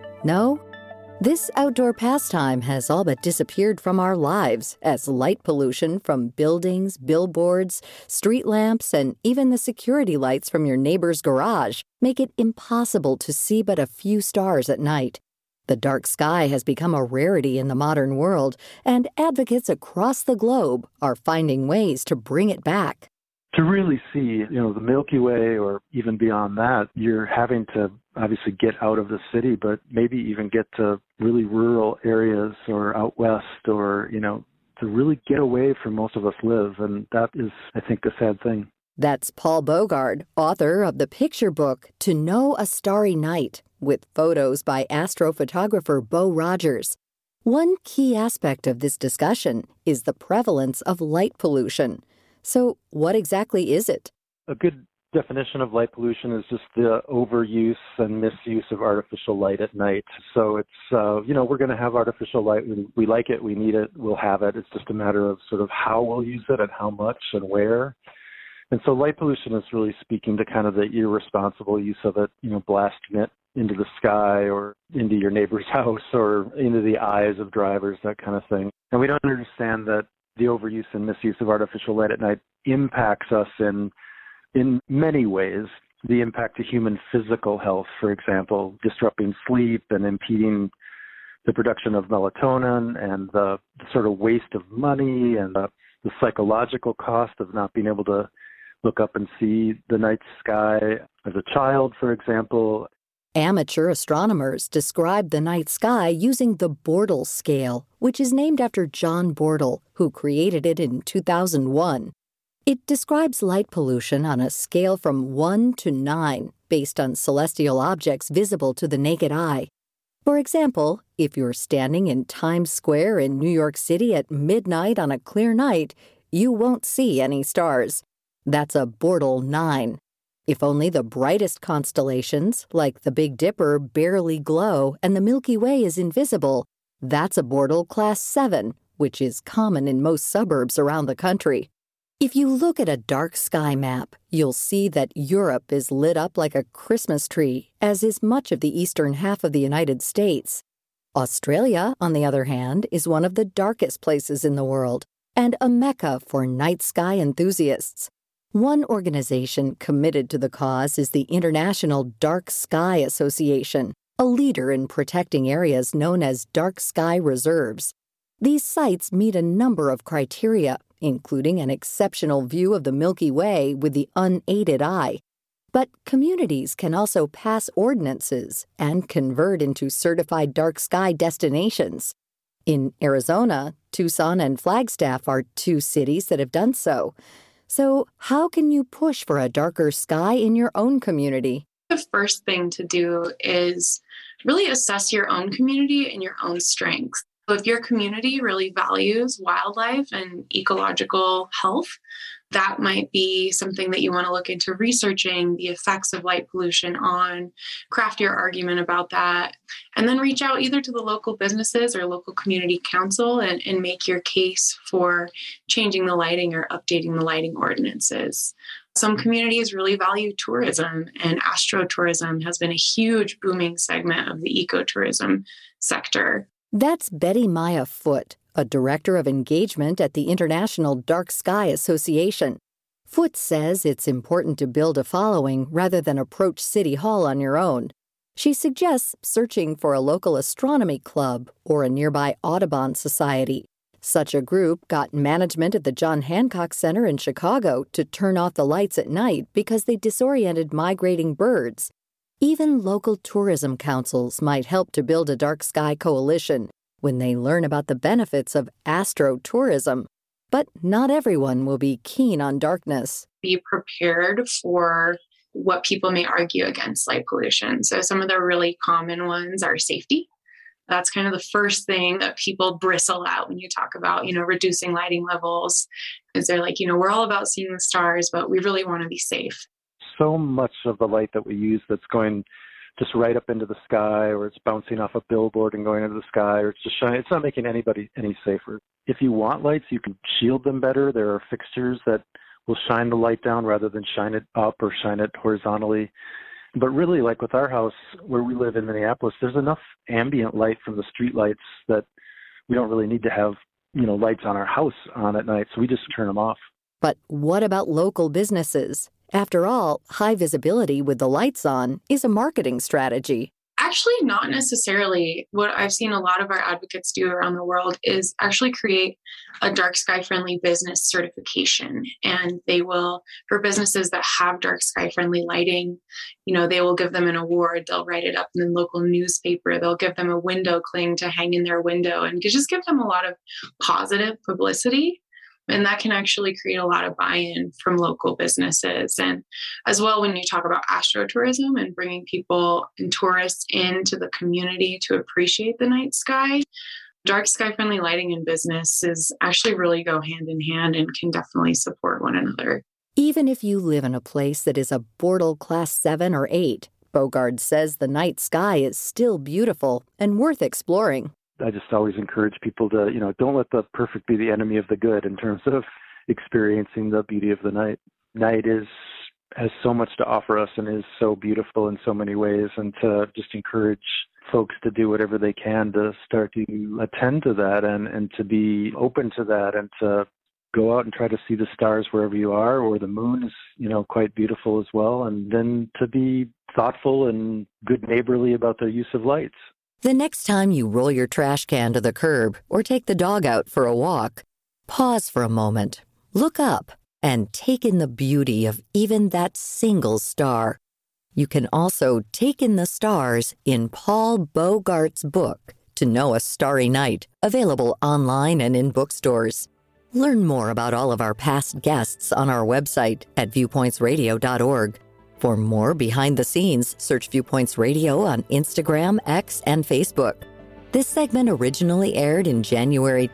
No? This outdoor pastime has all but disappeared from our lives as light pollution from buildings, billboards, street lamps, and even the security lights from your neighbor's garage make it impossible to see but a few stars at night. The dark sky has become a rarity in the modern world, and advocates across the globe are finding ways to bring it back. To really see, the Milky Way or even beyond that, you're having to obviously get out of the city, but maybe even get to really rural areas or out west or, to really get away from most of us live. And that is, I think, a sad thing. That's Paul Bogard, author of the picture book To Know a Starry Night, with photos by astrophotographer Beau Rogers. One key aspect of this discussion is the prevalence of light pollution. So what exactly is it? A good definition of light pollution is just the overuse and misuse of artificial light at night. So it's, we're going to have artificial light. We like it. We need it. We'll have it. It's just a matter of sort of how we'll use it and how much and where. And so light pollution is really speaking to kind of the irresponsible use of it, blasting it into the sky or into your neighbor's house or into the eyes of drivers, that kind of thing. And we don't understand that the overuse and misuse of artificial light at night impacts us in many ways. The impact to human physical health, for example, disrupting sleep and impeding the production of melatonin, and the sort of waste of money and the psychological cost of not being able to look up and see the night sky as a child, for example. Amateur astronomers describe the night sky using the Bortle scale, which is named after John Bortle, who created it in 2001. It describes light pollution on a scale from 1 to 9, based on celestial objects visible to the naked eye. For example, if you're standing in Times Square in New York City at midnight on a clear night, you won't see any stars. That's a Bortle 9. If only the brightest constellations, like the Big Dipper, barely glow and the Milky Way is invisible, that's a Bortle Class 7, which is common in most suburbs around the country. If you look at a dark sky map, you'll see that Europe is lit up like a Christmas tree, as is much of the eastern half of the United States. Australia, on the other hand, is one of the darkest places in the world, and a mecca for night sky enthusiasts. One organization committed to the cause is the International Dark Sky Association, a leader in protecting areas known as dark sky reserves. These sites meet a number of criteria, including an exceptional view of the Milky Way with the unaided eye. But communities can also pass ordinances and convert into certified dark sky destinations. In Arizona, Tucson and Flagstaff are two cities that have done so. So how can you push for a darker sky in your own community? The first thing to do is really assess your own community and your own strengths. So if your community really values wildlife and ecological health, that might be something that you want to look into researching the effects of light pollution on, craft your argument about that, and then reach out either to the local businesses or local community council and make your case for changing the lighting or updating the lighting ordinances. Some communities really value tourism, and astrotourism has been a huge booming segment of the ecotourism sector. That's Betty Maya Foote, a director of engagement at the International Dark Sky Association. Foote says it's important to build a following rather than approach City Hall on your own. She suggests searching for a local astronomy club or a nearby Audubon society. Such a group got management at the John Hancock Center in Chicago to turn off the lights at night because they disoriented migrating birds. Even local tourism councils might help to build a dark sky coalition when they learn about the benefits of astrotourism. But not everyone will be keen on darkness. Be prepared for what people may argue against light pollution. So some of the really common ones are safety. That's kind of the first thing that people bristle at when you talk about, reducing lighting levels, is they're like, we're all about seeing the stars, but we really want to be safe. So much of the light that we use that's going just right up into the sky, or it's bouncing off a billboard and going into the sky, or it's just shining. It's not making anybody any safer. If you want lights, you can shield them better. There are fixtures that will shine the light down rather than shine it up or shine it horizontally. But really, like with our house where we live in Minneapolis, there's enough ambient light from the street lights that we don't really need to have, lights on our house on at night. So we just turn them off. But what about local businesses? After all, high visibility with the lights on is a marketing strategy. Actually, not necessarily. What I've seen a lot of our advocates do around the world is actually create a dark sky friendly business certification. And they will, for businesses that have dark sky friendly lighting, they will give them an award. They'll write it up in the local newspaper. They'll give them a window cling to hang in their window and just give them a lot of positive publicity. And that can actually create a lot of buy-in from local businesses. And as well, when you talk about astrotourism and bringing people and tourists into the community to appreciate the night sky, dark sky friendly lighting and businesses actually really go hand in hand and can definitely support one another. Even if you live in a place that is a Bortle Class 7 or 8, Bogard says the night sky is still beautiful and worth exploring. I just always encourage people to, don't let the perfect be the enemy of the good in terms of experiencing the beauty of the night. Night has so much to offer us and is so beautiful in so many ways, and to just encourage folks to do whatever they can to start to attend to that and to be open to that, and to go out and try to see the stars wherever you are, or the moon is, quite beautiful as well, and then to be thoughtful and good neighborly about the use of lights. The next time you roll your trash can to the curb or take the dog out for a walk, pause for a moment, look up, and take in the beauty of even that single star. You can also take in the stars in Paul Bogart's book, To Know a Starry Night, available online and in bookstores. Learn more about all of our past guests on our website at viewpointsradio.org. For more behind the scenes, search Viewpoints Radio on Instagram, X, and Facebook. This segment originally aired in January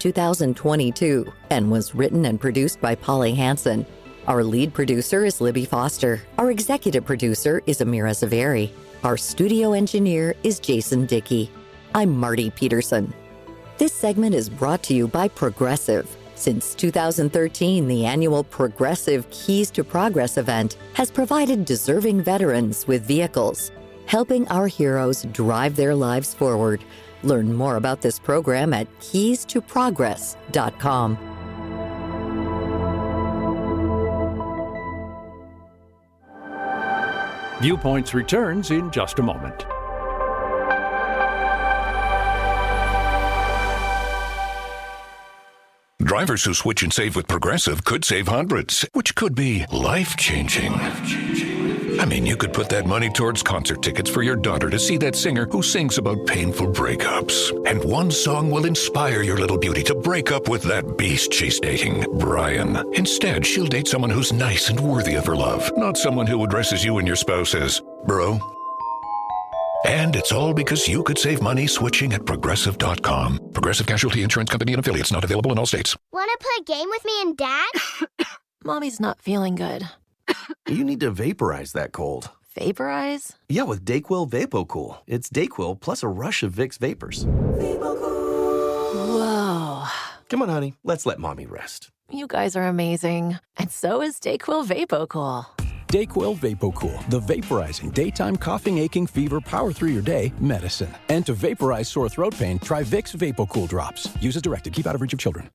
2022 and was written and produced by Polly Hansen. Our lead producer is Libby Foster. Our executive producer is Amira Zaveri. Our studio engineer is Jason Dickey. I'm Marty Peterson. This segment is brought to you by Progressive. Since 2013, the annual Progressive Keys to Progress event has provided deserving veterans with vehicles, helping our heroes drive their lives forward. Learn more about this program at keystoprogress.com. Viewpoints returns in just a moment. Drivers who switch and save with Progressive could save hundreds, which could be life-changing. I mean, you could put that money towards concert tickets for your daughter to see that singer who sings about painful breakups. And one song will inspire your little beauty to break up with that beast she's dating, Brian. Instead, she'll date someone who's nice and worthy of her love, not someone who addresses you and your spouse as bro. And it's all because you could save money switching at Progressive.com. Progressive Casualty Insurance Company and Affiliates, not available in all states. Want to play a game with me and Dad? Mommy's not feeling good. You need to vaporize that cold. Vaporize? Yeah, with DayQuil VapoCool. It's DayQuil plus a rush of Vicks vapors. Whoa. Come on, honey. Let's let Mommy rest. You guys are amazing. And so is DayQuil VapoCool. DayQuil VapoCool, the vaporizing daytime coughing, aching, fever, power through your day medicine. And to vaporize sore throat pain, try Vicks VapoCool drops. Use as directed. Keep out of reach of children.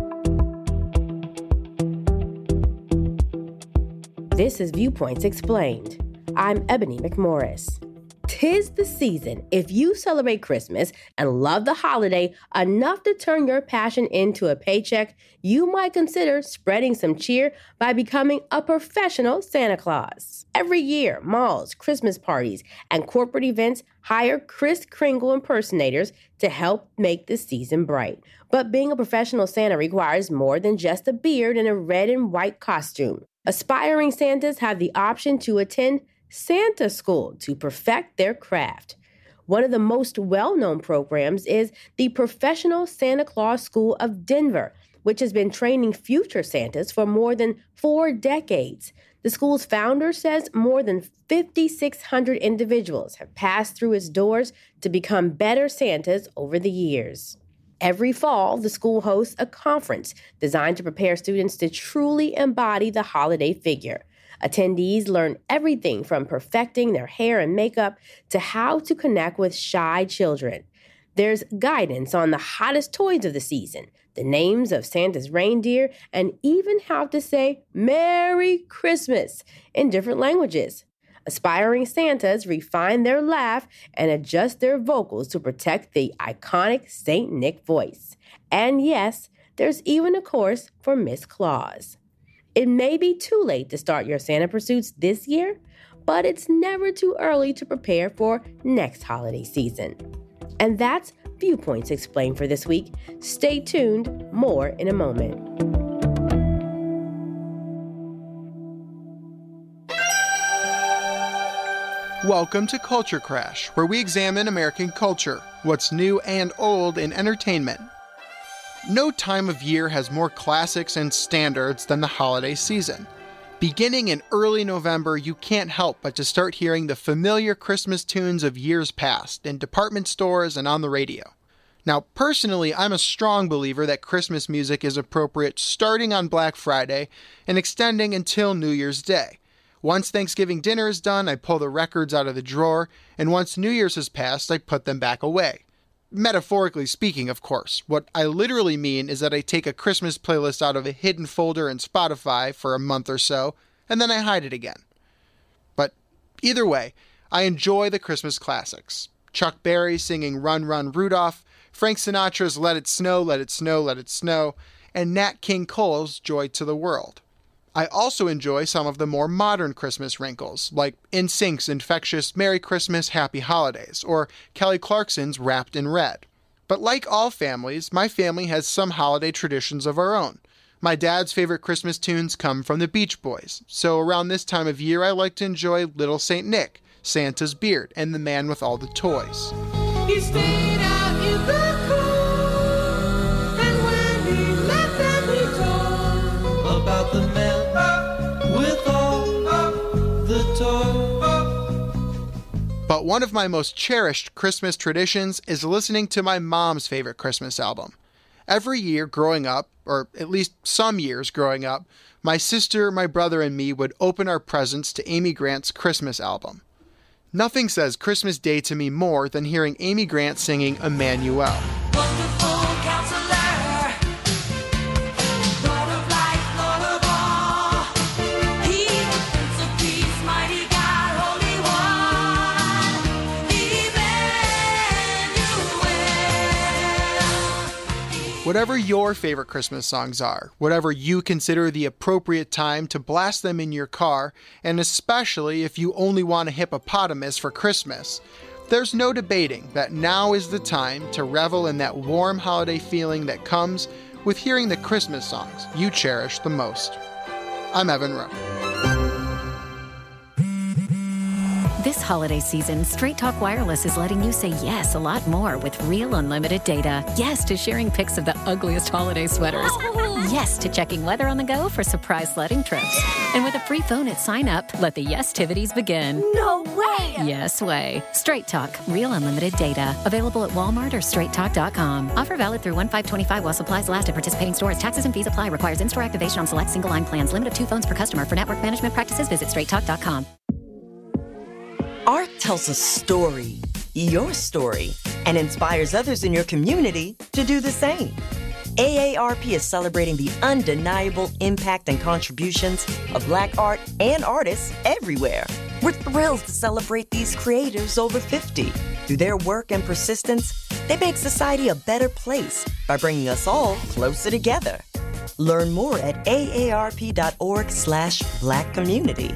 This is Viewpoints Explained. I'm Ebony McMorris. 'Tis the season. If you celebrate Christmas and love the holiday enough to turn your passion into a paycheck, you might consider spreading some cheer by becoming a professional Santa Claus. Every year, malls, Christmas parties, and corporate events hire Kris Kringle impersonators to help make the season bright. But being a professional Santa requires more than just a beard and a red and white costume. Aspiring Santas have the option to attend Santa School to perfect their craft. One of the most well-known programs is the Professional Santa Claus School of Denver, which has been training future Santas for more than 4 decades. The school's founder says more than 5,600 individuals have passed through its doors to become better Santas over the years. Every fall, the school hosts a conference designed to prepare students to truly embody the holiday figure. Attendees learn everything from perfecting their hair and makeup to how to connect with shy children. There's guidance on the hottest toys of the season, the names of Santa's reindeer, and even how to say Merry Christmas in different languages. Aspiring Santas refine their laugh and adjust their vocals to protect the iconic St. Nick voice. And yes, there's even a course for Miss Claus. It may be too late to start your Santa pursuits this year, but it's never too early to prepare for next holiday season. And that's Viewpoints Explained for this week. Stay tuned, more in a moment. Welcome to Culture Crash, where we examine American culture, what's new and old in entertainment. No time of year has more classics and standards than the holiday season. Beginning in early November, you can't help but to start hearing the familiar Christmas tunes of years past in department stores and on the radio. Now, personally, I'm a strong believer that Christmas music is appropriate starting on Black Friday and extending until New Year's Day. Once Thanksgiving dinner is done, I pull the records out of the drawer, and once New Year's has passed, I put them back away. Metaphorically speaking, of course. What I literally mean is that I take a Christmas playlist out of a hidden folder in Spotify for a month or so, and then I hide it again. But either way, I enjoy the Christmas classics. Chuck Berry singing Run, Run, Rudolph, Frank Sinatra's Let It Snow, Let It Snow, Let It Snow, and Nat King Cole's Joy to the World. I also enjoy some of the more modern Christmas wrinkles, like NSYNC's infectious Merry Christmas, Happy Holidays, or Kelly Clarkson's Wrapped in Red. But like all families, my family has some holiday traditions of our own. My dad's favorite Christmas tunes come from the Beach Boys, so around this time of year I like to enjoy Little Saint Nick, Santa's Beard, and The Man with All the Toys. He stayed out in the cold, and when he left them he told about the man with all the toys. But one of my most cherished Christmas traditions is listening to my mom's favorite Christmas album. Every year growing up, or at least some years growing up, my sister, my brother, and me would open our presents to Amy Grant's Christmas album. Nothing says Christmas Day to me more than hearing Amy Grant singing Emmanuel. Whatever your favorite Christmas songs are, whatever you consider the appropriate time to blast them in your car, and especially if you only want a hippopotamus for Christmas, there's no debating that now is the time to revel in that warm holiday feeling that comes with hearing the Christmas songs you cherish the most. I'm Evan Rowe. This holiday season, Straight Talk Wireless is letting you say yes a lot more with real unlimited data. Yes to sharing pics of the ugliest holiday sweaters. Yes to checking weather on the go for surprise sledding trips. And with a free phone at sign up, let the yes-tivities begin. No way! Yes way. Straight Talk, real unlimited data. Available at Walmart or straighttalk.com. Offer valid through 1/5/25 while supplies last at participating stores. Taxes and fees apply. Requires in-store activation on select single-line plans. Limit of 2 phones per customer. For network management practices, visit straighttalk.com. Art tells a story, your story, and inspires others in your community to do the same. AARP is celebrating the undeniable impact and contributions of Black art and artists everywhere. We're thrilled to celebrate these creators over 50. Through their work and persistence, they make society a better place by bringing us all closer together. Learn more at aarp.org/blackcommunity.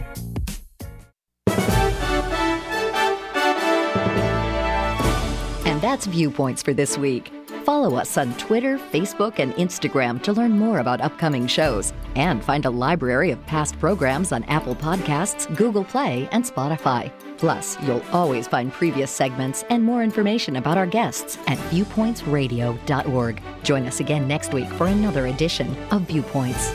And that's Viewpoints for this week. Follow us on Twitter, Facebook, and Instagram to learn more about upcoming shows and find a library of past programs on Apple Podcasts, Google Play, and Spotify. Plus, you'll always find previous segments and more information about our guests at viewpointsradio.org. Join us again next week for another edition of Viewpoints.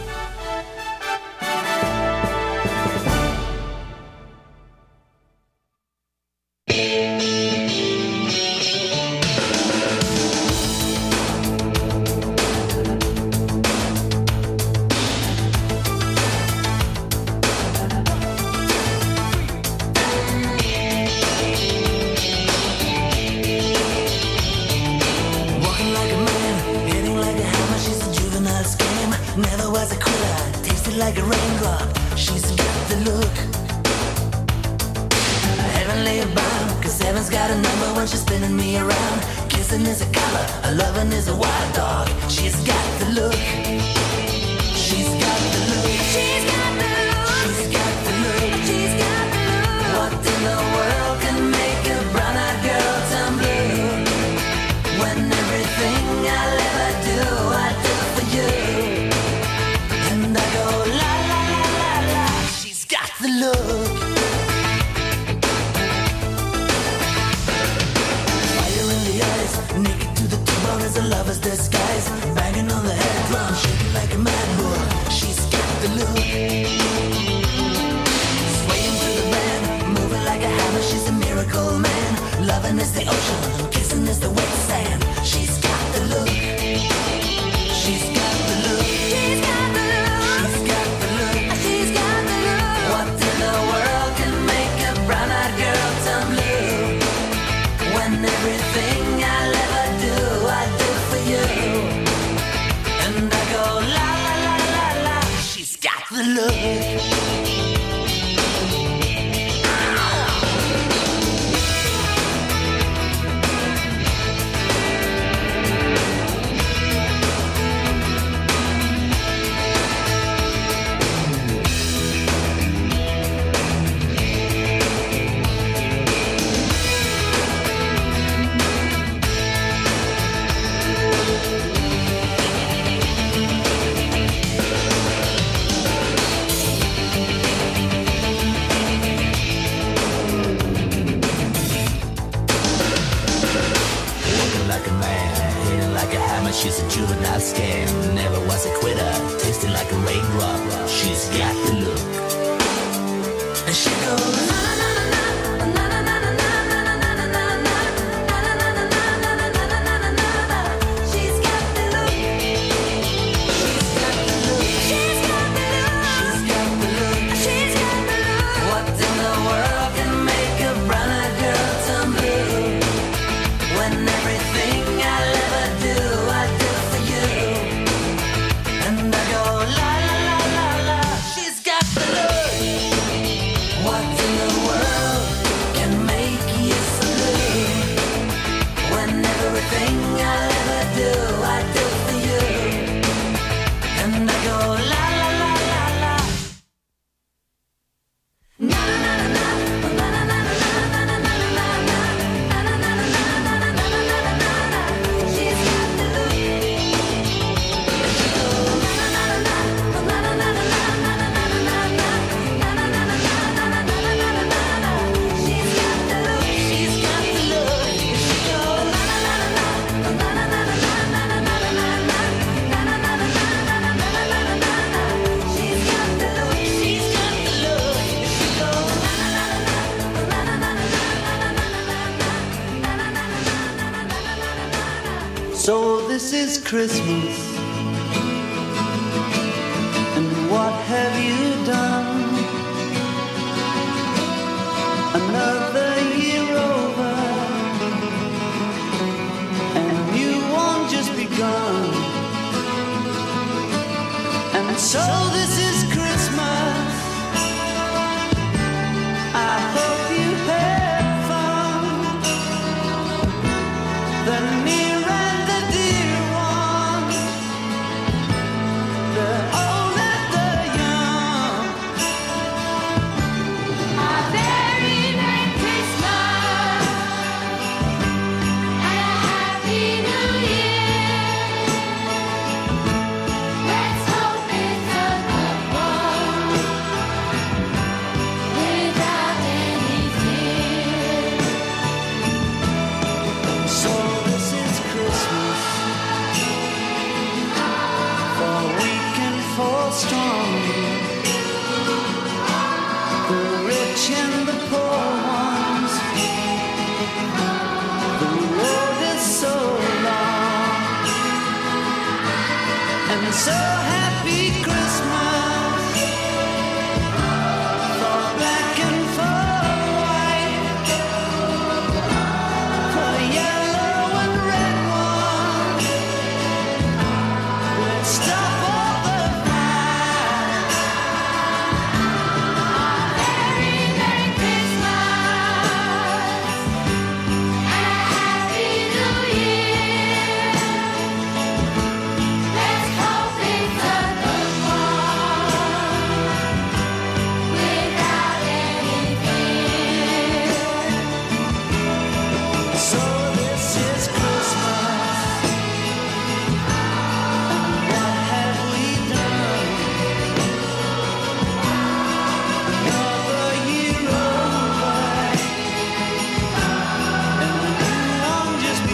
So this is Christmas, and what have you